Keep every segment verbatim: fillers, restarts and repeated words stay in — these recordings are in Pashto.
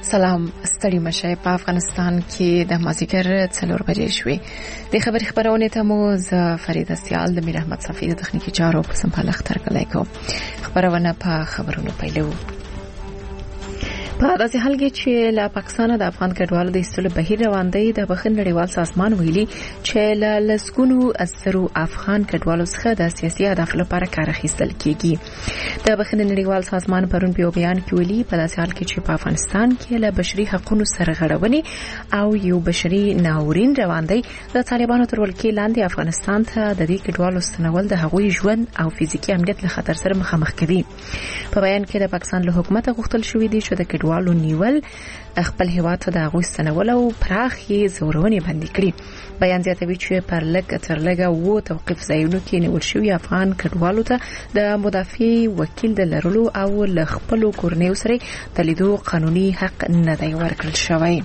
سلام ستړي مشه. په افغانستان کې د مازیګر څلور بجې شوې. د خبري خبرونه ته مو ز فرید سیال د میر احمد صفی د تخنیکی چارو په سمپاله اختر کولای کو. خبرونه په خبرونو پیلو. په داسې حال کې چې له پاکستان د افغان کډوالو د ایستلو بهیر روان دی، د بخښنې نړیوال سازمان ویلي چې له لسګونو ازرو افغان کډوالو څخه د سیاسي اهدافو لپاره کار اخیستل کیږي. د بخښنې نړیوال سازمان پرون په بیان کې ویلي په داسې حال کې چې په افغانستان کې له بشري حقوقو سرغړونې او یو بشري ناورین روان دی، د طالبانو تر ولکې لاندې افغانستان ته د دې کډوالو ستنول د هغوی ژوند او فزیکي امنیت له خطر سره مخامخ کوي. په بیان کې د پاکستان له حکومت غوښتل شوې دي چې د والو نیول خپل هیواد ته د هغوی ستنول او پراخي زورونې بندي کړي. بیان زیاتوي چې پر لږ تر لږه وو توقیف ځایونو کې نیول شوي افغان کډوالو ته د مدافع وکیل د لرلو او له خپلو کورنیو سره د لیدو قانوني حق نه دی ورکړل شوی.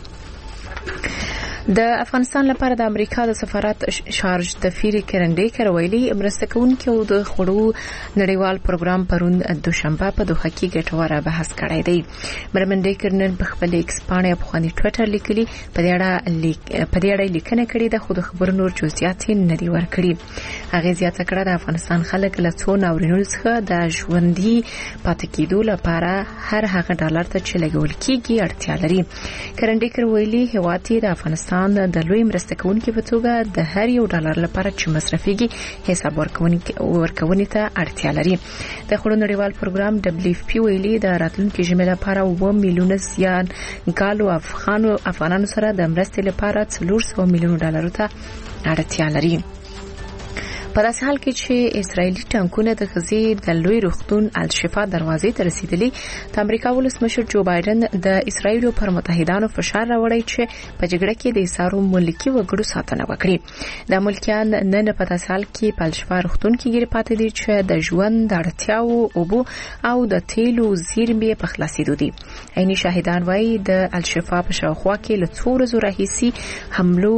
د افغانستان لپاره د امریکا د سفارت شارج د فیری کرنډي کرویلی مرسته کوونکي او د خړو نړیوال پروګرام پرون دوشنبه په دوحه کې ګټوره بحث کړی دی. مرمنډي کرنن په خپل ایکس باندې په خواني ټویټر لیکلي په دې اړه په دې اړه لیکنه کړې ده، خو د خبرو نور جزئیات نه دی ورکړي. هغه زیاته کړه د افغانستان خلک له څو ناورینونو څخه د ژوندۍ پاتې کېدو لپاره هر هغه ډالر ته چې لګول کیږي اړتیا لري. کرنډي کرویلی هیواد د افغانستان د لوی مرسته کوونکي په توګه د هر یو ډالر لپاره چې مصرفيږي حساب ورکونې ته اړتیا لري. د خړو نړیوال پروګرام دبليو اف پی ویلي د راتلونکي ژمي لپاره و میلیونه زیان ګالو افغانو افغانانو سره د مرستې لپاره څلور سوه میلیون ډالر ته اړتیا لري. په داسې حال کې چې اسرایلی ټانکونه د غزې د لوی روغتون الشفا دروازې ته رسیدلي، د امریکا ولسمشر جو بایدن د اسرایل پر متحدانو فشار راوړی چې په جګړه کې د اسارو ملکی وګړو ساتنه وکړي. د ملکیان نن په داسې حال کې په الشفا روغتون کې ګیر پاتې دي چې د ژوند د اړتیاو اوبو او د تیلو زیرمې په خلاصېدو دي. عیني شاهدان وایي د الشفا په شاوخوا کې له څو ورځو راهیسې حملو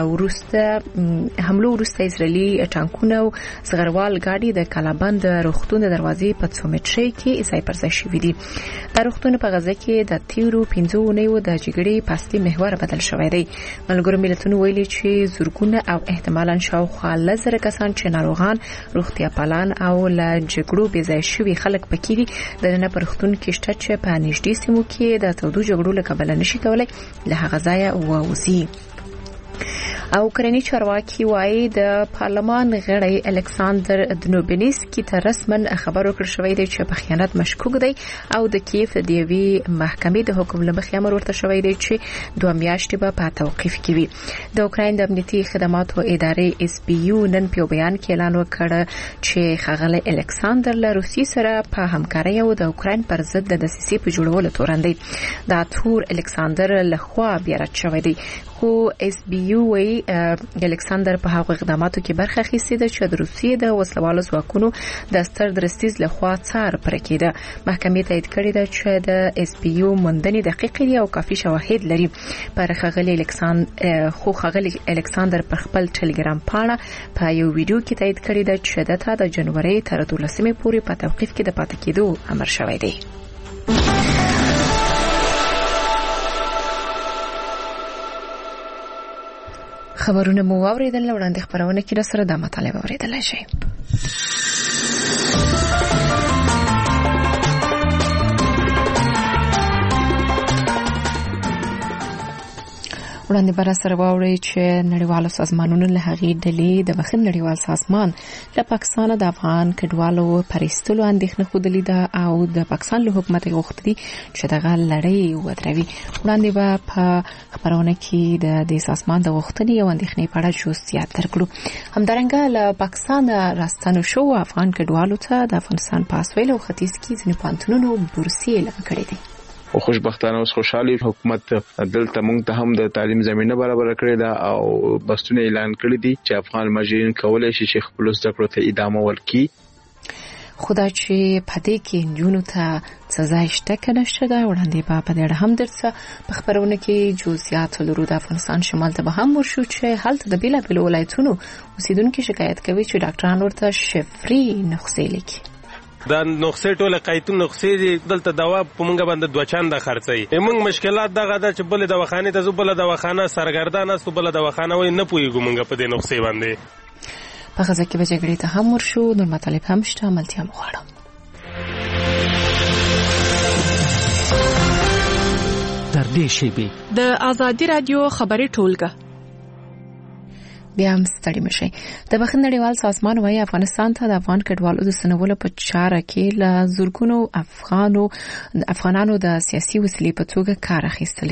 ورسته حملو ورسته اسرایلی ټانکونه نو زغروال ګاډي د کلابند روغتون د دروازې په څو متري کې ځای پر ځای شوې دي. د روغتون په غزه کې د تیرو پنځو اونیو د جګړې پاستي محور بدل شوی دی. ملګرو ملتونو ویلي چې زورګونه او احتمالاً شاوخوا لزر کسان چې ناروغان، روغتیا پالان او له جګړو بې ځای شوي خلک پکې دي د نه پر روغتون کې شته چې په نږدې سیمو کې د تودو جګړو له کبله نشي کولای له هغه ځایه ووځي. او کرنی چارواکي وایي د پارلمان غړی الکساندر دنوبینسکی ته رسمن خبر ورکړ شوی دی چې په خیانت مشکوک دی او د کیف د یوې محکمې د حکم له مخې امر ورته شوی دی چې دوه میاشتې به په توقیف کې وي. د اوکراین د امنیتي خدماتو ادارې اس پی یو نن په بیان کې اعلان وکړ چې ښاغلی الکساندر له روسیې سره په همکارۍ او د اوکراین پر ضد د دسیسې په جوړولو تورن دی. دا تور الکساندر لخوا بیا رد شوی دی، خو اس بي یو وی الکساندر په هغه اقداماتو کې برخه اخیستې ده چې د روسیې د وسلوالو ځواکونو د ستر درستیز لخوا څار پر کېده. محکمې تایید کړې ده چې د اس بي یو موندنې دقیق دي او کافي شواهد لري. پر ښاغلي الکساندر خو ښاغلي الکساندر په خپل ټلګرام پاڼه په یو ویډیو کې تایید کړی ده چې دته د جنوري تر دولسمې پورې په توقیف کې د پاتې کېدو امر شوی دی. خبرونه مو واوریدل، وړاندې خبرونه کې سره د مطالبه اوریدل شي. وړاندې بر سره واوري چې نړیوال سازمانونو له هغې ډلې د بخښنې نړیوال سازمان له پاکستان د افغان کډوالو پرېستلو اندېښنه ښودلې ده او د پاکستان له حکومت غوښتي چې دغه لړۍ ودروي. وړاندې به په خبرونه کې د دې سازمان د غوښتنې او اندېښنې په اړه جزئیات درکړو. همدارنګه له پاکستان راستنو شو افغان کډوالو ته د افغانستان په اسویل او ختیځ کې ځینې پوهنتونونو بورسي اعلان کړې دي. او خوشبختانه اوس خوشحالي حکومت دلته موږ ته هم د تعلیم زمينه برابر کړې ده او بستونه اعلان کړی دي چې افغان ماجرین کولای شي چې خپل زده کړو ته ادامه ورکړي. خدا چې پدې کې جنونو ته سزا شته کنه شته وړاندې په پدې اړه هم درڅ په خبرونه کې جزئیات لرو. د افغانستان شمال ته به هم ورشو چې حالت د بیلا بیل ولایتونو اوسیدونکو شکایت کوي چې ډاکټران ورته شفري نسخې لیکي. دا نقصې ټوله قیتون نقصې دي دلته دوا په مونږ باندې دوه چنده خرڅي موږ مشکلات دغه د چې بل دواخانه ته زوبله دواخانه سرګردان است بل دواخانه وای نه پويګو مونږ په دې نقصې باندې په غزه کې به جګړې ته هم ورشو نور مطالب هم شته عملتیا مغواړم تر دې شیبې د ازادي رادیو خبري ټولګه بیا هم ستړي مشي د بخښنړیوال سازمان وايي افغانستان ته د افغان کډوالو د سنولو په چاره کې ل زورګونو افغانو افغانانو د سیاسي وسیلې په توګه کار اخیستل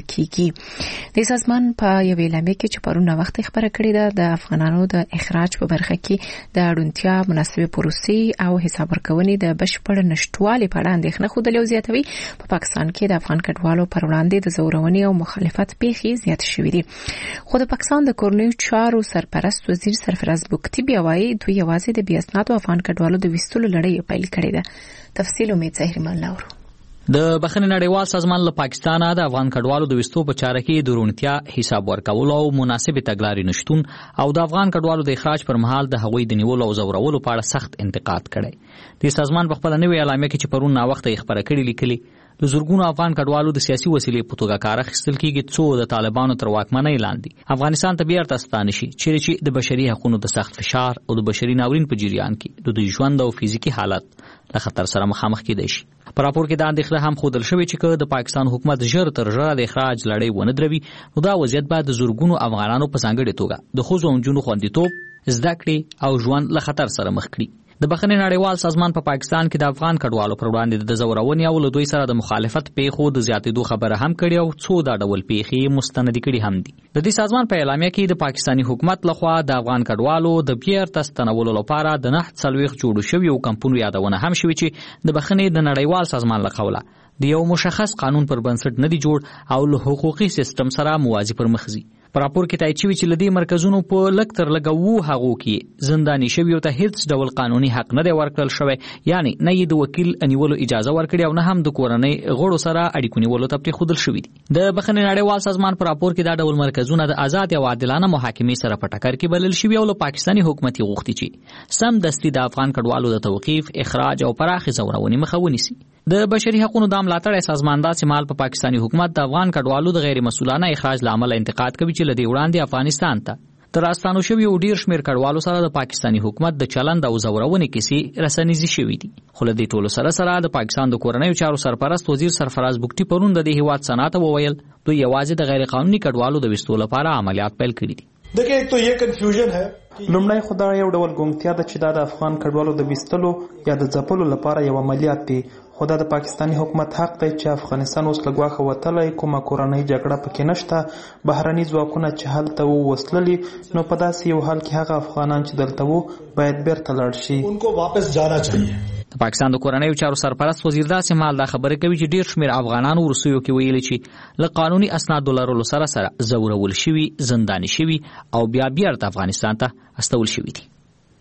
کیږي د سازمان په یو اعلامیه کې چې پرونه وخت خبره کړې ده د افغانانو د اخراج په برخه کې د اړونتیا مناسبه پروسې او حساب ورکونې د بشپړ نشټوالي په اړه اندېښنه خوده لو زیاتوي په پاکستان کې د افغان کډوالو پر وړاندې د زورونې او مخالفت پیښې زیات شوې دي خو د پاکستان د کورنیو چارو سر پرست وزیر سرفراز بوکتی بیا وایي دوی یوازې د بیا اسنادو افغان کډوالو د وستلو لړۍ پیل کړې ده تفصیل امید زهرمان لاورو د بخښنې نړیوال سازمان له پاکستانه د افغان کډوالو د وستو په چاره کې د رونتیا حساب ورکول او مناسبه تګلارې نشټون او د افغان کډوالو د اخراج پر مهال د هغوی د نیولو او زورولو په اړه سخت انتقاد کړی د سازمان په خپل نوې اعلامیه کې چې پرون نا وخت یې خبره کړې لیکلي د زورګونو افغان کډوالو د سیاسي وسیلې په توګه کار اخیستل کیږي څو د طالبانو تر واکمنۍ لاندې افغانستان ته بیرته ستانه شي چې د بشري حقوقو د سخت فشار او د بشري ناورین په جریان کې د دوی ژوند او فزیکی حالت له خطر سره مخامخ کېدای شي په راپور کې دا اندېښنه هم ښودل شوې چې د پاکستان حکومت ژر تر ژره د اخراج لړۍ ونه دروي نو دا وضعیت به د زورګونو افغانانو په ځانګړې توګه د ښځو او نجونو خوندیتوب زده کړې او ژوند له خطر سره مخ کړي د بخښنې نړیوال سازمان په پاکستان کې د افغان کډوالو پر وړاندې د زورونې او له دوی سره د مخالفت پیښو د زیاتېدو خبره هم کړې او څو دا ډول پیښې مستند کړي هم دي د دې سازمان په اعلامیه کې د پاکستاني حکومت لخوا د افغان کډوالو د بیرته ستنولو لپاره د نه څلوېښت جوړو شویو کمپونو یادونه هم شوې چې د بخښنې د نړیوال سازمان له قوله د یو مشخص قانون پر بنسټ نه دی جوړ او له حقوقي سیستم سره موازی پر مخ ځي په راپور کې تایید شوی چې لدی مرکزونو په لک تر لګ وو هغو کې زنداني شوی او ته هیڅ ډول قانوني حق نه دی ورکړل شوی یعنی نه یې د وکیل انیولو اجازه ورکړي او نه هم د کورنۍ غړو سره اړیکو نیولو ته پرې خودل شوی دي د بخښنې نړیوال سازمان په راپور کې دا ډول مرکزونه د آزاد او عادلانه محاکمې سره په ټکر کې بلل شوی او له پاکستاني حکومت غوښتي چې سم دستي د افغان کډوالو د توقيف اخراج او پراخي زورونې مخه ونیسي د بشري حقوقو د ملاتړ سازمان د سیمال په پاکستاني حکومت د افغان کډوالو د غیر مسؤلانه اخراج لامل انتقاد کوي چې لدی وړاندې افغانستان ته تر راستانو شوی او ډیر شمیر کډوالو سره د پاکستاني حکومت د چلند او زورونې کیسې رسنیزي شوې دي خو له دې ټولو سره سره د پاکستان د کورنیو چارو سرپرست وزیر سرفراز بوکتی پرون د دې هیواد صنعت وویل دوی یوازې د غیر قانوني کډوالو د وستو لپاره عملیات پیل کړي دي देखिए एक तो ये कंफ्यूजन है لومړی خدای یو ډول ګونګتیا ده چې دا د افغان کډوالو د وستلو یا د ځپلو لپاره یو عملیات دی خو دا د پاکستاني حکومت حق دی چې افغانستان اوس له ګواښه وتلی کومه کورنۍ جګړه پکې نشته بهرني ځواکونه چې هلته ووسللي نو په داسې یو حال کې هغه افغانان چې دلته وو باید بیرته لاړ شي انکو واپس جانا چاهیے د پاکستان د کورنیو چارو سرپرست وزیر داسې مال دا خبره کوي چې ډیر شمیر افغانانو ورسویو کې ویلي چې له قانوني اسنادو لرلو سره سره زورول شوي زنداني شوي او بیا بیرته افغانستان ته استول شوي دي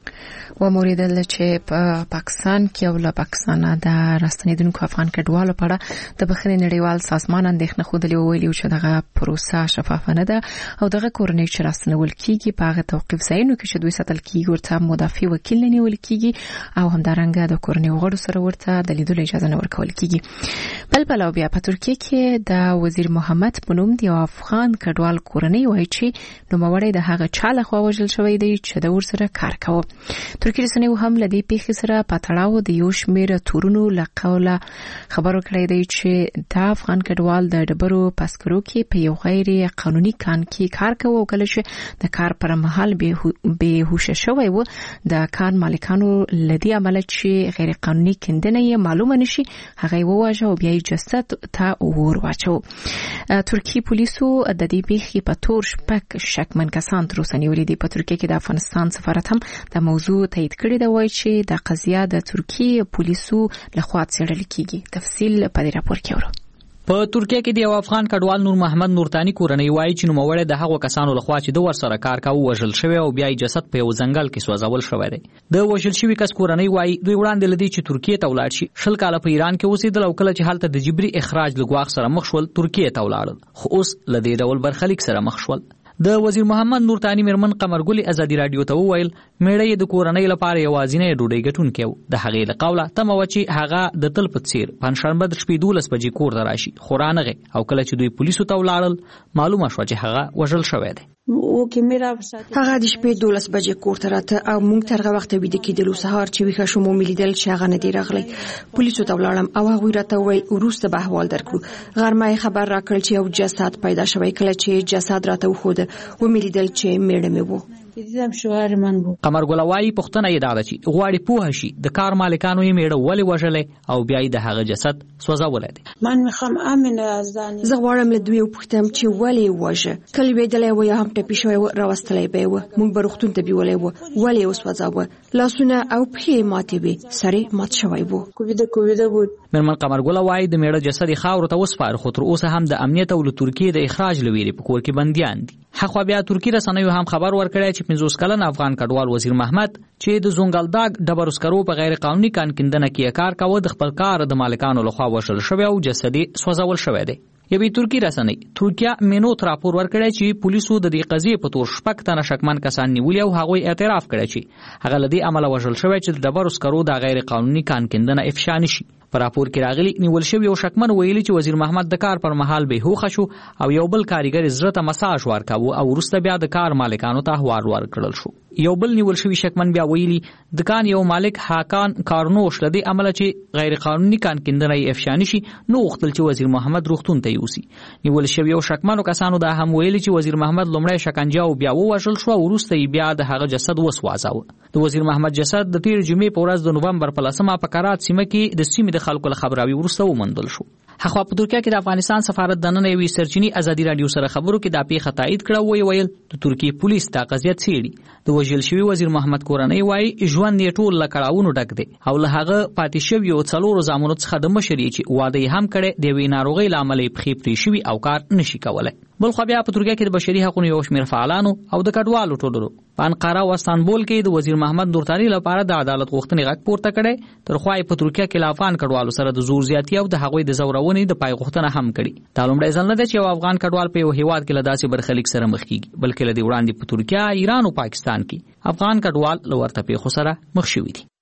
و موریدل چې په پاکستان کې او له پاکستان د راستنیدونکو افغان کډوالو په اړه د بخښنې نړیوال سازمان اندېښنه خوده ویلي چې دغه پروسه شفافه نه ده او دغه کورنۍ چې راستنول کیږي په هغه توقيف ځایونو کې چې دوی ساتل کیږي ورته مدافع وکیل نه نیول کیږي او همدارنګه د کورنۍ غړو سره ورته د لیدلو اجازه نه ورکول کیږي بل بل بیا په ترکیه کې د وزیر محمد بنوم دی افغان کډوال کورنۍ وایي چې نوموړی د هغه چا لخوا وژل شوی دی چې د ورسره کار کوي ترکیه رسنیو هم لدی پیښې سره پاتړاو د یو شمیر تورونو لقوله خبرو کړی دی چې د افغان کډوال د ډبرو پاسکرو کې په یو غیر قانوني کان کې کار کوي او کله چې د کار پر مهال به هوش شوی و د کان مالکانو لدی عمل چې غیر قانوني کندنه یې معلومه نشي هغه وواژه او بیا یې جسد ته ور واچو ترکیه پولیسو د دې پیښې په تور شپږ شکمن کسان تر اوسه نیولي دي په ترکیه کې د افغانستان سفارت هم د موضوع تایید کړی دی وایي چې د قضیه د ترکیه پولیسو لخوا څېړل کیږي تفصیل په دې راپور کې ورو په ترکیه کې د یو افغان کډوال نور محمد نورتانی کورنۍ وایي چې نوموړی د هغو کسانو لخوا چې د ورسره کار کاوه وژل شوی او بیا یې جسد په یو ځنګل کې سوځول شوی دی د وژل شوي کس کورنۍ وایي دوی وړاندې لدی چې ترکیه ته ولاړ شي شل کاله په ایران کې اوسېدل او کله چې هلته د جبري اخراج له ګواښ سره مخ شول ترکیه ته ولاړل خو اوس له دې ډول برخلیک سره مخ شول د وزیر محمد نور تانی مرمن قمرګل ازادي رادیو ته وویل میړې د کورنۍ لپاره یوازینی ډوډۍ ګټونکی و. د هغې له قوله تمه وه چې هغه د تل په څیر پنجشنبه د شپې دولس بجې کور ته راشي، خو رانغی او کله چې دوی پولیسو ته ولاړل معلومه شوه چې هغه وژل شوی دی. هغه د شپې دولس بجې کور ته راته او موږ تر هغه وخته ویده کېدلو. سهار چې ویښه شوم ومې لیدل چې هغه نه دی راغلی. پولیسو ته ولاړم او هغوی راته وویل وروسته به احوال درکړو. غرمه یې خبر راکړل چې یو جسد پیدا شوی. کله چې جسد راته وښوده ومې لیدل چې میړه مې و. قمرګل وایي پوښتنه یې دا ده چې غواړي پوه شي د کار مالکانو یې میړه ولې وژلی او بیا یې د هغه جسد سوځولی دی. زه غواړم له دوی وپوښتم چې ولې یې وژه. که لوېدلی و یا هم ټپي شوی و راوستلی به یې و. موږ به روغتون ته بیولی و. ولې یې وسوځاوه؟ لاسونه او پښې یې ماتې وې، سر یې مات شوی و. میرمن قمرګل وایي د میړه جسد یې خاورو ته وسپاره، خو تر اوسه هم د امنیت او له ترکیې د اخراج له ویرې په کور کې بندیان دي. حخوا بیا ترکی رسنیو هم خبر ورکړی چې پنځوس کلن افغان کډوال وزیر محمد چې د زونګلداګ ډبرو سکرو په غیر قانوني کان کیندنه کې کار کاوه د خپل کار د مالکانو لخوا وژل شوی او جسد یې سوځول شوی دی. یوې ترکی رسنۍ ترکیه مینوت راپور ورکړی چې پولیسو د دې قضیې په تور شپږ تنه شکمن کسان نیولي او هغوی اعتراف کړی چې هغه له دې امله وژل شوی چې د ډبرو سکرو د غیر قانوني کان کیندنه افشا نشي. په راپور کې راغلي نیول شوی یو شکمن ویلي چې وزیر محمد د کار پر مهال به هوښه شو او یو بل کاریګر زړه ته مساج ورکاوه او وروسته بیا د کار مالکانو ته احوال ورکړل شو. یو بل نیول شوی شکمن بیا ویلي د کان یو مالک حاکان کارنوش لدی عمله چې غیر قانوني کان کیندنه افشا نشي نو وختل چې وزیر محمد روغتون ته یوسي. نیول شوی یو شکمنو کسانو دا هم ویلي چې وزیر محمد لومړی شکنجه او بیا ووژل شو وروسته بیا د هغه جسد وسوځاوه. د وزیر محمد جسد د تیر جمعې په ورځ د نومبر په لسمه په کرات سیمه کې د سیمې د خلکو له خبراوي وروسته ومندل شو. حخوا په ترکیه کې د افغانستان سفارت دننه یوې سرچینی ازادي رادیو سره خبرو کې دا پیښه تایید کړه او ویل د ترکیه پولیس دا قضیه څېړي. د وژل شوي وزیر محمد کورنۍ وایي ژوند یې ټول له کړاوونو ډک دی او له هغه پاتې شویو څلورو زامنو څخه د مشر یې چې واده یې هم کړی د یوې ناروغۍ له امله یې پښې پرې شوي او کار نشي کولی. بل خو بیا په ترکیه کې د بشري حقوقو یو شمېر فعالانو او د کډوالو ټولنو په انقره او استانبول کې د وزیر محمد نورتانی لپاره د عدالت غوښتنې غږ پورته کړی. تر خو یې په ترکیه کې له افغان کډوالو سره د زور زیاتي او د هغوی د زورونې د پای غوښتنه هم کړې. دا لومړی ځل نه دی چې یو افغان کډوال په یو هیواد کې له داسې برخلیک سره مخ کیږي، بلکې له دې وړاندې په ترکیه، ایران او پاکستان کې افغان کډوال له ورته پیښو سره مخ شوي دي.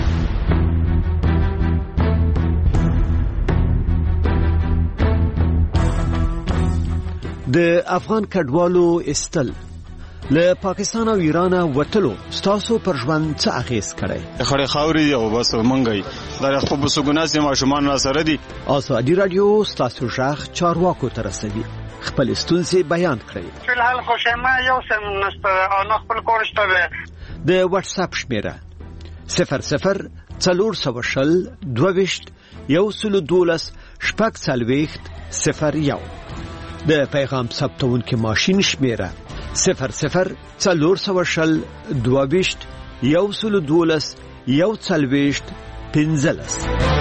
د افغان کډوالو استل له پاکستان او ایران وټلو ستاسو پر ژوند څه اغیز کړي؟ خړې خاوري او بس منګي دا خو په سګوناس ما شومان را سره دي. ازادي رادیو ستاسو ژغ چارواکو ته رسوي. خپل ستونزې بیان کړئ. فلحال خوشما یو سم نسته او خپل کورشته د واتس اپ شمیره صفر صفر څلور سوه شل دوه ویشت یو سلو دولس شپږ څلوېښت صفر یو. د پیغام ثبتونکي ماشین شمیره صفر صفر څلور سوه شل دوه ویشت یو سلو دولس یو څلوېښت پنځلس.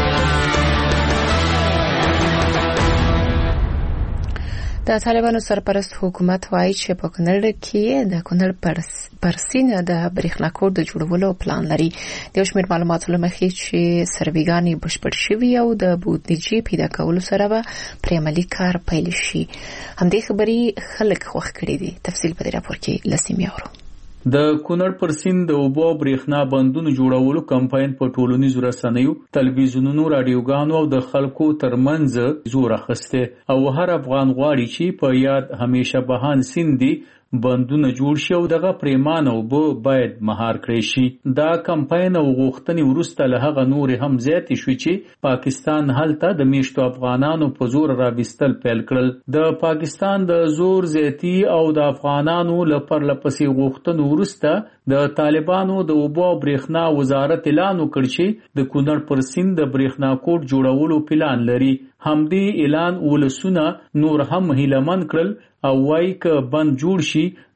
د طالبانو سرپرست حکومت وایي چې په کونړ کې د کونړ پرسین د برېښنا کور د جوړولو پلان لري. د یو شمېر معلوماتو له مخې چې سروېګانې بشپړ شوي او د بودیجې پیدا کولو سره به پرې عملي کار پیل شي. همدې خبرې خلک خوښ کړي دي. تفصیل په دې راپور کې له سیمې اورو. د کونړ پر سیند د اوبو برېښنا بندونو جوړولو کمپاین په ټولنیزو رسنیو، تلویزیونونو، رادیوګانو او د خلکو ترمنځ زور اخیسته او هر افغان غواړي چې په یاد همیشه بهان سیند دی بندونه جوړ شي او دغه پریمانه اوبه باید مهار کړی شي. دا کمپاین او غوښتنې وروسته له هغه نورې هم زیاتې شوې چې پاکستان هلته د میشتو افغانانو په زور راوستل پیل کړل. د پاکستان د زور زیاتی او د افغانانو له پرلپسې غوښتنو وروسته د طالبانو د اوبو او برېښنا وزارت اعلان وکړ چې د کونړ پر سیند د برېښنا کوټ جوړولو پلان لري. همدې اعلان ولسونه نور هم هیلهمن کړل او وایي که بند جوړ شي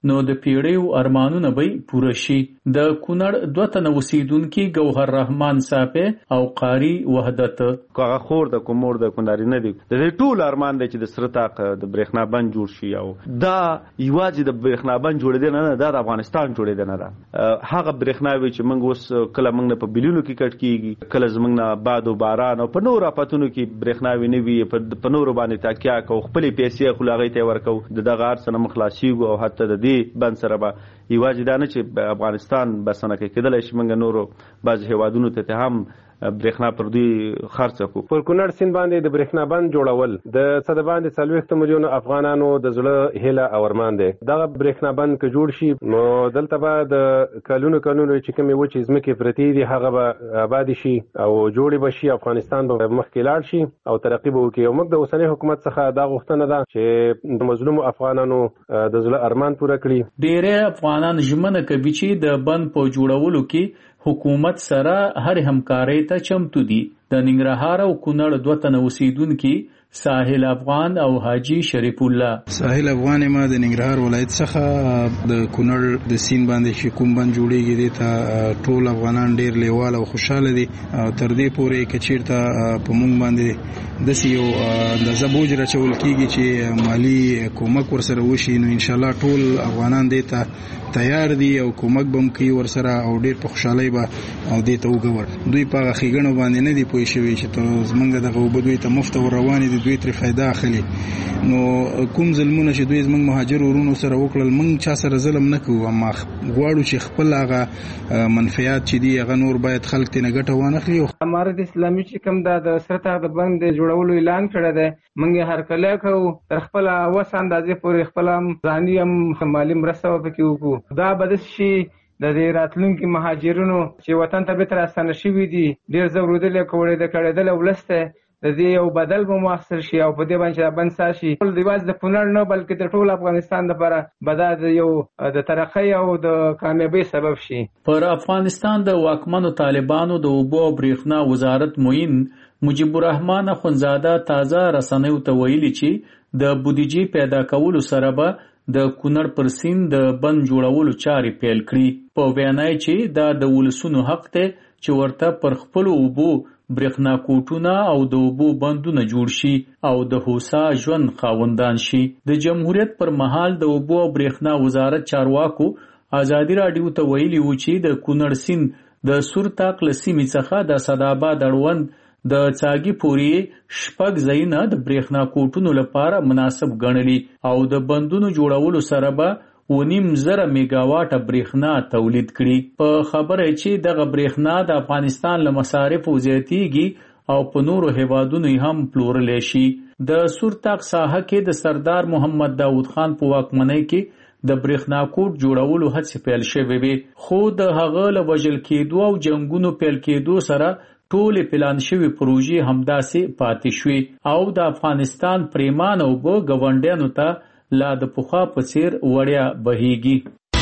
نو د پیړیو ارمانونه به پوره شي. د کونړ دوه تنه اوسیدونکي ګوهر رحمان صافه او قاری وحدت هغه خور د کومور د کونړ نه دی د ټول ارمان دی چې د سرتاق د برېښنا بند جوړ شي او دا یوازې د برېښنا بند جوړېدل نه دا د افغانستان جوړېدل نه ده. هغه برېښنا وی چې موږ اوس کله موږ په بلیونو کې کټ کیږي کله زموږ نه باد او باران او په نور اپاتونو کې برېښنا وی نه وی په نور باندې تاکیا کو خپل پیسې خلاغې ته ورکو د دغه ارسنه مخلاصي او حتی د دې بند سره به یوازې دا نه چې افغانستان بسنه کې کېدل شي موږ نورو بعض هیوادونو ته هم برېښنا پر دوی خرڅ کو. پر کونړ سیند باندې د برېښنا بند جوړول د صد باندې څلوېښت میلیون افغانانو د زړه هیله او ارمان دی. دغه برېښنا بند که جوړ شي نو دلته به د کلونو کلونو چې کومې وچې ځمکې پرتې دي هغه به آبادې شي او جوړې به شي. افغانستان به مخکې لاړ شي او ترقي به وکړي. او موږ د اوسنۍ حکومت څخه دا غوښتنه ده چې د مظلومو افغانانو د زړه ارمان پوره کړي. ډېری افغانان ژمنه کوي چې د بند په جوړولو کې حکومت سره هر همکارۍ ته چمتو دي. د ننګرهار او کونړ دوه تنه اوسیدونکي ساحل افغان او حاجی شریف الله. ساحل افغان ما د ننګرهار ولایت څخه د کونړ د سین باندې چې کوم بند جوړیږي د ته ټول افغانان ډیر لیوال او خوشاله دي. تر دې پورې کچیرته په مونږ باندې د سیو د زبوج رچول کیږي چې مالی کومک ورسره وشي نو ان شاء الله ټول افغانان دې ته تیار دي او کومک بم کوي ورسره او ډیر په خوشحالي به او دې ته وګور. دوی په خېګنو باندې نه دی پوي شوی چې ته زمونږ دغه وبدوي ته مفت ور روانې دي دوی تر فائدہ اخلي. نو کوم ظلمونه چې دوی زمونږ مهاجر ورونو سره وکړل مونږ چا سره ظلم نه کوو اما غواړو چې خپل هغه منفعت چې دی هغه نور باید خلک ته نه ګټه وانخلي. امارت اسلامي چې کوم د سرتاق د بند جوړولو اعلان کړی دی مونږ هر کله کوو تر خپل اوس اندازې پورې خپل ځاني هم مالي مرسته وکړو وکړو. دا بدس شي د دې راتلونکي مهاجرونو چې وطن ته به تر اسانه شوي دي ډېر ضروري کړي د کړهدل ولسته د دې یو بدل به مؤثر شي او په دې باندې بند ساشي د دیواز د کونړ نه بلکې د ټول افغانستان لپاره بدل یو د ترقۍ او د کامیابی سبب شي. پر افغانستان د واکمنو طالبانو د اوبو او برېښنا وزارت معین مجيب الرحمن اخونزاده تازه رسنیو ته ویلي چې د بودیجې پیدا کولو سره به د کونړ پر سیند د بند جوړولو چارې پیل کړي. په بیانای چې دا د ولسونو حق ته چې ورته پر خپل اوبو برېښنا کوټونه او د اوبو بندونه جوړ شي او د هوسا ژوند خاوندان شي. د جمهوریت پر مهال د اوبو او برېښنا وزارت چارواکو ازادي راډیو ته ویلي و چې د کونړ سیند د سورتاق له سیمې څخه د صداباد اړوند د څاګي پورې شپږ ځایونه د برېښنا کوټونو لپاره مناسب ګڼلي او د بندونو جوړولو سره به ونیم زره میگاواټه برېښنا تولید کړي. په خبره چې دغه برېښنا د افغانستان له مصارفو زیاتیږي او په نورو هیوادونو هم پلورلی شي. د سورتاق ساحه کې د سردار محمد داود خان په واکمنۍ کې د برېښنا کوټ جوړولو هڅې پیل شوې وې خو د هغه له وژل کېدو او جنګونو پیل کېدو سره ټول پلان شوی پروژې همداسې پاتې شوې او د افغانستان پریمان او به ګاونډیانو ته لا د پخوا په څیر وړیا بهیږي.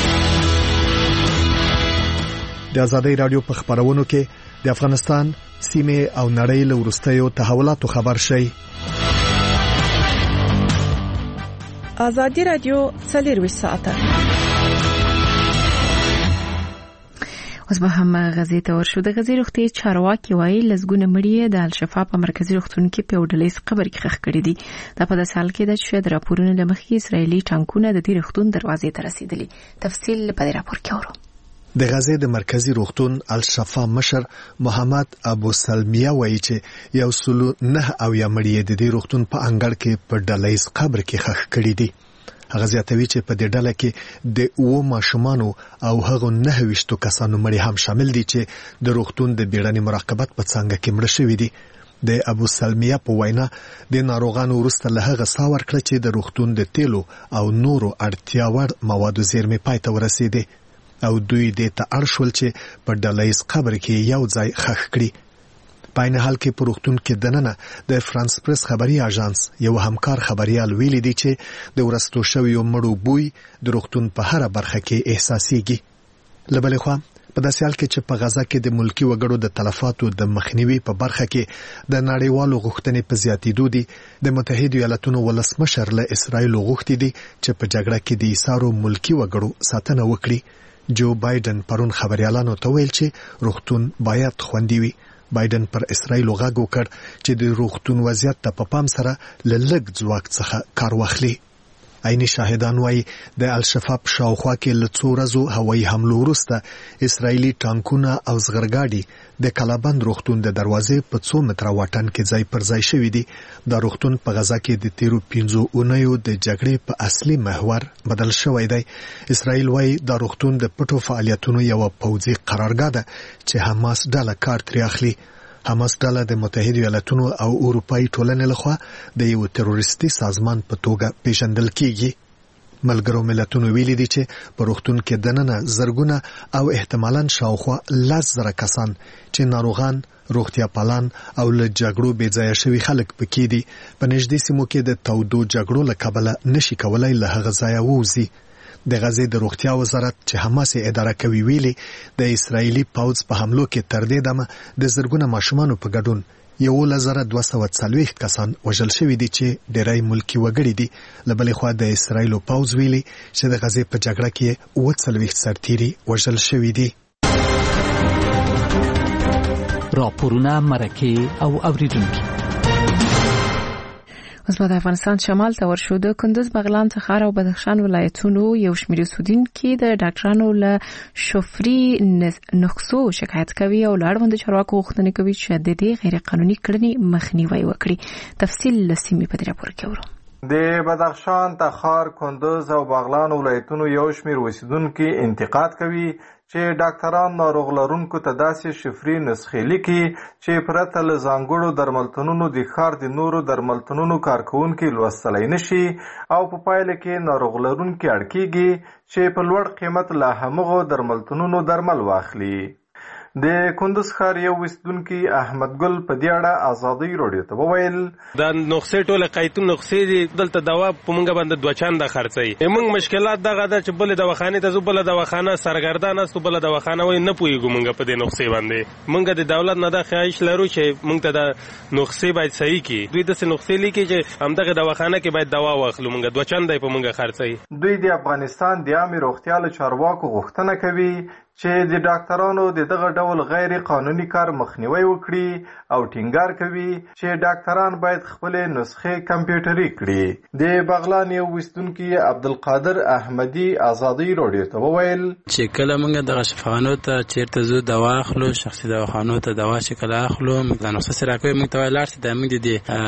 د آزادۍ رادیو په خبرونو کې د افغانستان سیمه او نړۍ له وروستیو تحولاتو خبر شي. آزادۍ رادیو څلور ساعته اوس به هم غزې ته ورشو. د غزې روغتي چارواکي وایي لزګونه مړي د الشفا په مرکزی روغتون کې په وډلیس قبر کې ښخ کړي دي. دا په داسې حال کې ده چې د راپورونو له مخې اسرایلي ټانکونه د دې روغتون دروازې ته رسیدلي. تفصیل په دې راپور کې اورو. د غزې د مرکزی روغتون الشفا مشر محمد ابو سلمیه وایي چې یو سلو نه او یا مړي د دې روغتون په انګړ کې په ډلیس قبر کې ښخ کړي دي. هغه زیاتوي چې په دې ډله کې د اوو ماشومانو او هغو نهه ویشتو کسانو مړي هم شامل دي چې د روغتون د بیړني مراقبت په څنګه کې مړه شوي دي. د ابو سلمیه په وینا د ناروغانو وروسته له هغه سا ورکړه چې د روغتون د تیلو او نورو اړتیا وړ موادو زیرمې پای ته ورسېدې او دوی دې ته اړ شول چې په ډلیز قبر کې یو ځای ښخ کړي. په عین حال کې په روغتون کې دننه د فرانس پریس خبري اژانس یو همکار خبريال ویلي دی چې د ورستو شویو مړو بوی د روغتون په هر برخه کې احساسيږي. لبلې خو په داسې حال کې چې په غزا کې د ملکی وګړو د تلفاتو د مخنیوي په برخه کې د نړیوالو غوښتنې په زیاتېدو دي د متحده ایالاتونو ولسمشر له اسرایل غوښتي دي چې په جګړه کې د ایسارو ملکی وګړو ساتنه وکړي. جو بایدن پرون خبريالانو ته ویل چې روغتون باید خوندي وي. بایدن پر اسرایل غږ وکړ چې د روغتون وضعیت ته په پام سره له لږ ځواک څخه کار واخلي. عیني شاهدان وایي د الشفا په شاوخوا کې له څو ورځو هوایي حملو وروسته اسرایلي ټانکونه او زغرګاډي د کلابند روغتون د دروازې په څو متره واټن کې ځای پر ځای شوي دي. دا روغتون په غزا کې د تیرو پنځو اونیو د جګړې په اصلي محور بدل شوی دی. اسرایل وایي دا روغتون د پټو فعالیتونو یو پوځي قرارګاه ده چې حماس ډله کار ترې اخلي. حماس ډله د متحده ایالاتونو او اروپایي ټولنې لخوا د یو تروریستي سازمان په توګه پیژندل کیږي. ملګرو ملتونو ویلي دي چې په روغتون کې دننه زرګونه او احتمالاً شاوخوا لس زره کسان چې ناروغان، روغتیا پالان او له جګړو بې ځایه شوي خلک پکې دي په نږدې سیمو کې د تودو جګړو له کبله نشي کولای له هغه ځایه ووځي. د غزې د روغتیا وزارت چې حماس اداره کوي ویلي د اسرایلی پوځ په حملو کې تر دې دمه د زرګونه ماشومانو په ګډون یوولس زره دوه سوه څلوېښت کسان وژل شوي دي چې ډېری ملکي وګړي دي. له بلې خوا د اسرایلو پوځ ویلي چې د غزې په جګړه کې اووه څلوېښت سرتیري وژل شوي دي. راپورونه، مرکې او اوریدونکي. اوس به د افغانستان شمال ته ورشو. د کندز، بغلان، تخار او بدخشان ولایتونو یو شمېر اوسېدونکي د ډاکټرانو له شفري نسخو شکایت کوي او له اړوندو چارواکو غوښتنه کوي چې د دې غیر قانوني کړنې مخنیوی وکړي. تفصیل له سیمې په دې راپور کې ورو. د بدخشان، تخار، کندز او بغلان ولایتونو یو شمېر اوسېدونکي انتقاد کوي چې ډاکټران ناروغ لرونکو ته داسې شفري نسخې لیکي چې پرته له ځانګړو درملتونونو د ښار د نورو درملتونونو کارکوونکي لوستلی نشي او په پایله کې ناروغ لرونکي اړ کیږي چې په لوړ قیمت له همغو درملتونونو درمل واخلي. د کندز ښار یو اوسېدونکي احمد ګل په دې اړه ازادۍ راډیو ته وویل دا نسخې ټوله قیتون نسخې دي، دلته دوا په مونږ باندې دوه چنده خرڅوي. موږ مشکلات دغه ده چې بلې دواخانې ته ځو، بله دواخانه سرګردان است، بله دواخانه وایي نه پوهېږو مونږ په دې نسخې باندې. مونږ د دولت نه دا خواهش لرو چې مونږ ته دا نسخې باید صحیح کړي. دوی داسې نسخې لیکي چې همدغه دواخانه کې باید دوا واخلو، مونږ دوه چنده یې په مونږ خرڅوي. دوی د افغانستان د عامې روغتیا له چارواکو غوښتنه کوي چې د ډاکټرانو د دغه ډول غیر قانوني کار مخنیوی وکړي او ټینګار کوي چې ډاکټران باید خپل نسخې کمپیوټري کړي. د بغلان یو اوسېدونکي عبدالقادر احمدي ازادۍ راډیو ته وویل چې کله موږ دغه شفاخانو ته چیرته زو دوا اخلو، شخصي دواخانو ته دوا چې کله اخلو د نسخه سره کوي، موږ ته لاړ شي د موږ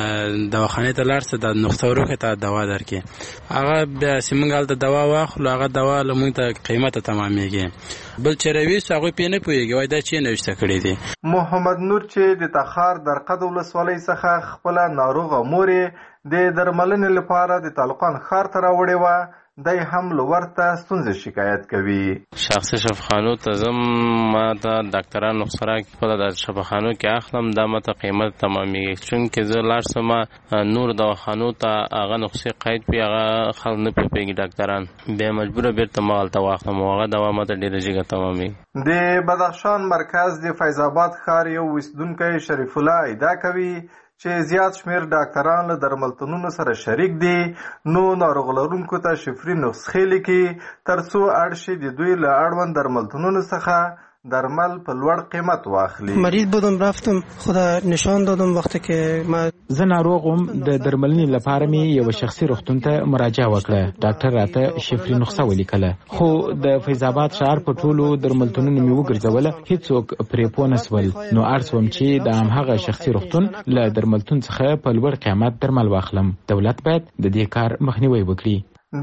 د دواخانې ته لاړ شي د نسخه ورکه ته دوا درکې. هغه بیا چې موږ هلته دوا واخلو، هغه دوا له موږ ته قیمته تمامېږي. بل چروي هغه پې نه پوهېږي وایي دا چې نوشته کړي دي. محمد نور چې د تخار درقد ولسوالۍ څخه خپله ناروغه مور یې د درملنې لپاره د تالقان ښار ته راوړې وه، دی هم له ورته ستونزې شکایت کوي. شخصي شفاخانو ته ځم، ما ته ډاکټران نسخه راکړي، خپله د شفاخانو کې اخلم، دا ماته قیمت تمامېږي. چونکې زه لاړ شم نور دواخانو ته، هغه نسخې قید پي، هغه خلک نه پوهېږي ډاکټران، بیا مجبوره بېرته ما هلته واخلم او هغه دوا ماته ډېره جګه تمامېږي. د بدخشان مرکز د فیض آباد ښار یو اوسېدونکی شریف الله ادعا کوي چې زیات شمیر ډاکټران له درملتونونو سره شریک دي، نو ناروغ لرونکو ته شفري نسخې لیکي ترڅو اړ شي د دوی له اړوند درملتونونو څخه درمل په لوړ قیمت واخلي. مریض بودم، رفتم، خدا نشان دادم وقتی که ما زه ناروغم، د درملنې لپاره می یو شخصي روغتون ته مراجعه وکړه. ډاکټر راته شفري نسخه ولیکله، خو د فیض آباد ښار په ټولو درملتونونو می وګرځوله، هیڅوک پرې پوه نسول. نو ارڅوم چې د همغه شخصي روغتون له درملتون څخه په لوړ قیمت درمل واخلم. دولت باید د دې کار مخنیوي وکړي.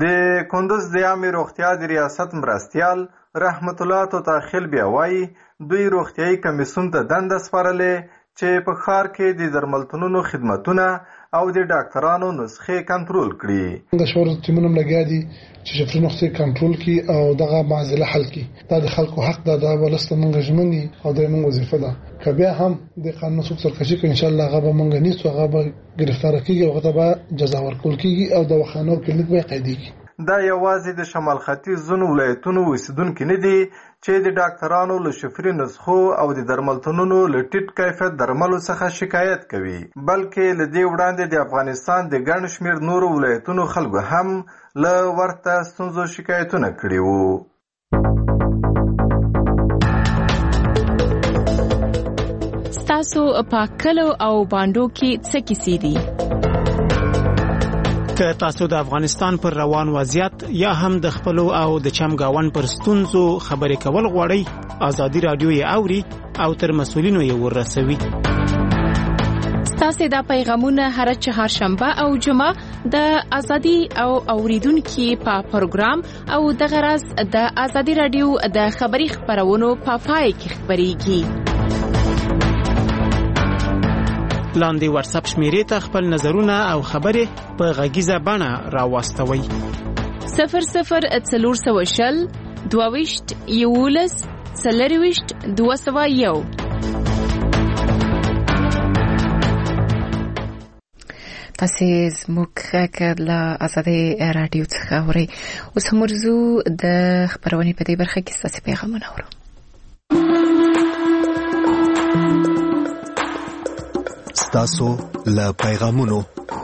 د کندز د عامې روغتیا د ریاست مرستیال رحمت الله توتاخیل بیا وایي دوی روغتیایي کمیسیون ته دنده سپارلې چې په ښار کې د درملتونونو خدمتونه او د ډاکټرانو نسخې کنټرول کړي. د شور ټیمونه لګیا دي چې شفري نسخې کنټرول کړي او دغه معضله حل کړي. دا د خلکو حق ده، دا ولسته موږ ژمنې او د موږ وظیفه ده. که بیا هم د قانون څوک سرکشي کوي، ان شاء الله هغه به موږ نیسو، هغه به ګرفتار کیږي او هغه ته به جزا ورکول کیږي او دواخانو کلینیک به قیدېږي. دا یوازې د شمال ختیځ ځینو ولایتونو اوسېدونکي نه دي چې د ډاکټرانو له شفري نسخو او د درملتونونو له ټیټ کیفیت درملو څخه شکایت کوي، بلکې له دې وړاندې د افغانستان د ګڼ شمېر نورو ولایتونو خلکو هم له ورته ستونزو شکایتونه کړي وو. تاسو په کلو او باندو کې څه کیسې دي؟ که تاسو د افغانستان پر روان وضعیت یا هم د خپلو او د چمګاون پر ستونزو خبرې کول غواړئ، ازادي رادیو یې اوري او تر مسؤلینو یې ورسوي. ستاسو دا پیغامونه هر چهارشنبه او جمعه د ازادي او اوریدونکو په پروګرام او د غرض د ازادي رادیو د خبري خبرونو په پای کې خبريږي. لاندې واتس اپ شمیرې ته خپل نظرونه او خبرې په غږیزه بڼه راوستوئ. صفر صفر څلور سوه شل دوه ویشت یولس څلور ویشت دوه سوه یو. تاسو زموږ غږ له ازادي رادیو څخه اورئ. اوس موضوع د خبرونې په دې برخه کې ستاسو پیغامونه اورو. تاسو له پیغامونو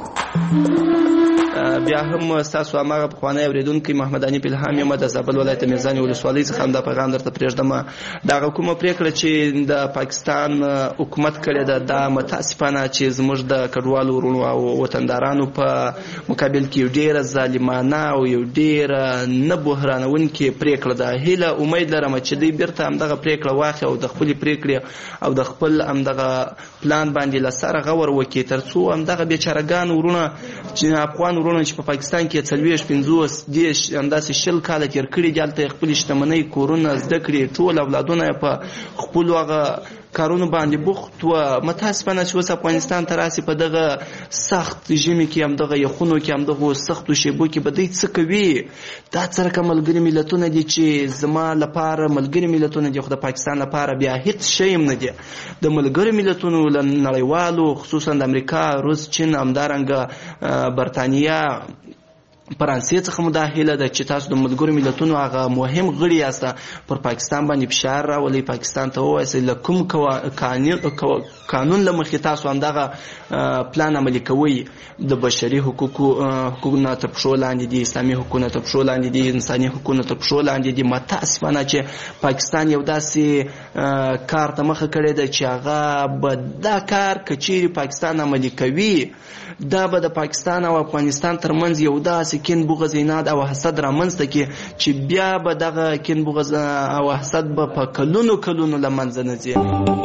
بیا هم تاسو هغه په خوانه اوریدونکو محمد علي الهام یم د زابل ولایت میرزاني ولسوالۍ څخه هم دا پیغام درته پرېږدم. دا کومه پریکړه چې د پاکستان حکومت کړې ده دا متاسفانه چې زموږ د کډوالو ورونو او وطندارانو په مقابل کې ډیره ظالمانه او یو ډیره نه بحرانونکې پریکړه ده. هیله امید لرم چې دوی بیرته همدغه پریکړه واخلي او د خپلې پریکړې او د خپل همدغه پلان باندې له سره غور وکړي، تر څو همدغه بیچارهګان ورونه چې افغان ورونه چې په پاکستان کې څلوېښت پنځوس دېرش همداسې شل کاله تېر کړي دي، هلته یې خپلې شتمنۍ کورونه زده کړي، ټول اولادونه یې په خپلو هغه کارونو باندې بوخت و. متاسفانه چې اوس افغانستان ته راسي په دغه سخت ژمي کې همدغه یخونو کې همدغه سختو شیبو کې به دوی څه کوي؟ دا څرکه ملګري ملتونه دي چې زما لپاره ملګري ملتونه دي، خو د پاکستان لپاره بیا هیڅ شی هم نه دي. د ملګري ملتونو له نړیوالو خصوصا د امریکا، روس، چین، همدارنګه برطانیه، فرانسې څخه مو دا هیله ده چې تاسو د ملګرو ملتونو هغه مهم غړي یاست، پر پاکستان باندې فشار راولئ، پاکستان ته ووایئ له کوم قانون له مخې تاسو همدغه پلان عملي کوئ. د بشري حقوقو حقوقونه تر پښو لاندې دي، اسلامي حقوقونه تر پښو لاندې دي، انساني حقوقونه تر پښو لاندې دي. متاسفانه چې پاکستان یو داسې کار ته مخه کړې ده چې هغه به دا کار که چیرې پاکستان عملي کوي، دا به د پاکستان او افغانستان ترمنځ یو داسې کین بغض عناد او حسد رامنځته کړي چې بیا به دغه کین بغض او حسد به په کلونو کلونو له منځه نه ځي.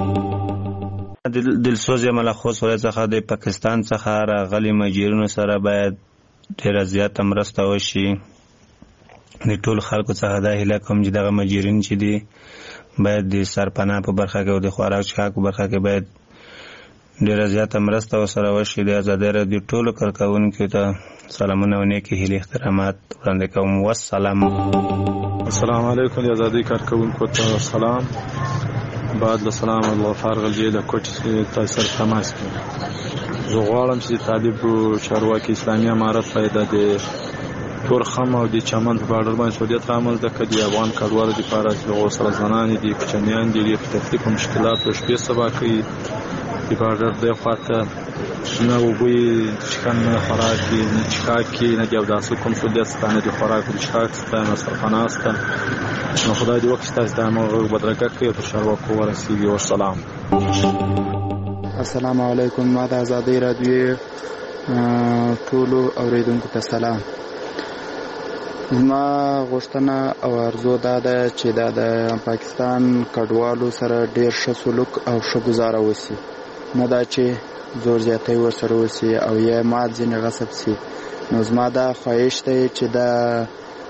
دلسوز یم له خوست ولایت څخه د پاکستان څخه راغلي مهاجرینو سره باید ډېره زیاته مرسته وشي. د ټول خلکو څخه دا هیله کوم چې دغه مهاجرین چې دي باید د سرپناه په برخه کې او د خوراک څښاک په برخه کې باید ډیره زیاته مرسته ورسره وشي. د ازادي رادیو ټولو کارکوونکو ته سلامونه او نیکې هیلې احترامات وړاندې کوم. والسلام. السلام علیکم. د ازادي کارکوونکو ته سلام. بعد له سلام الله فارغ الجی له کوټ تاسو سره تماس کوم. زه غواړم چې طالب چارواکي اسلامي امارت پیدا د تورخم او د چمن په بارډر باندې سعودیت عمل د کدي افغان کډوالو لپاره چې غوسره زنان دي، کوچنیان دي، په تکلیف او مشکلات او شپې سبا کوي د بارډر د خواته نه وګوي چې نه خوراکي نه چکاکي نه د اوداسو کوم سعودیت ستانه د خوراک او چکاک ستانه سرپناسته نو خدای دې وکړي تاسو د موږ بدرګه کوي او شروع ورسیږي. والسلام. السلام علیکم. ما د ازادي رادیو ټولو اوریدونکو ته سلام. زما غوښتنه او ارزو دا ده چې دا د پاکستان کډوالو سره ډیر ښه سلوک او ښه ګزاره وسی، نه دا چې زور زیاتی ورسره وسی او یا مال ځینې غصب سی. نو زما دا خواهش دی چې دا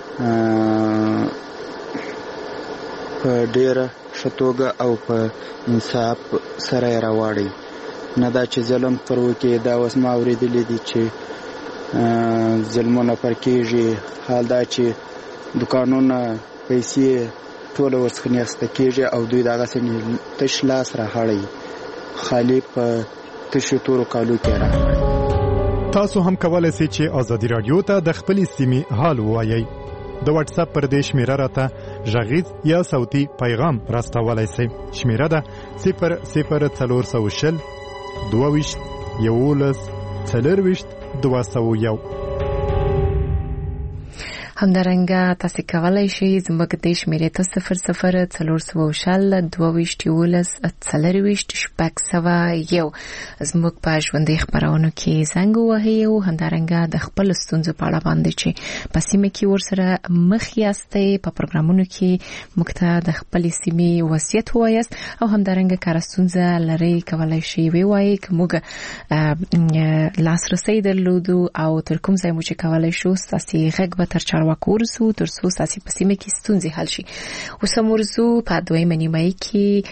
په ډیره ښه توګه او په انصاف سره یې راواړئ، نه دا چې ظلم پر وکړي. دا اوس ما اورېدلی دي چې ظلمونه پر کېږي، حال دا چې دوکانونه پیسې ټوله ورڅخه نیسته کېږي او دوی دغسې تش لاس راهړئ، خالي په تشو تورو کالو کې راهړئ. تاسو هم کولی سئ چې ازادي راډیو ته د خپلې سیمې حال ووایئ. د واتس اپ پر دې شمیره راته ژغیز یا صوتي پیغام راستولای شئ. شمیره ده صفر صفر څلور سوه شل دوه ویشت یولس څلور ویشت دوه سوه یو. همدارنګه تاسو کولای شئ زموږ د شمیرې ته صفر صفر څلور سوه شل دوه ویشت یولس څلور ویشت شپږ سوه یو زموږ په ژوندۍ خبرونو کې زنګ ووهئ او همدارنګه د خپل ستونزو په اړه باندې چې په سیمه کې ورسره مخ یاستئ په پروګرامونو کې موږ ته د خپل سیمې وضعیت ووایاست او همدارنګه کار ستونزه لري کولای شئ ووایئ که موږ لاسرسي درلودو او تر کوم ځای مو چې کولای شو ستاسو غږ به تر وکورسو تر څو ستاسو په سیمه کې ستونزې حل شي. اوس موږ په دویمه نیمه کې